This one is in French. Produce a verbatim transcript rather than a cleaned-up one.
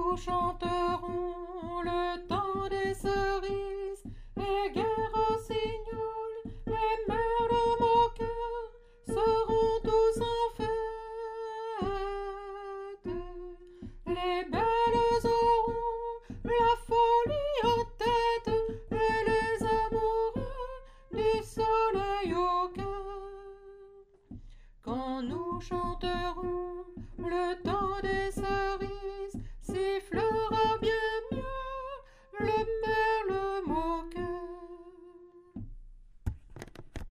nous chanterons le temps des cerises, et gai rossignol, et merle moqueur seront tous en fête. Les belles auront la folie en tête, et les amoureux du soleil au cœur. Quand nous chanterons le temps des cerises,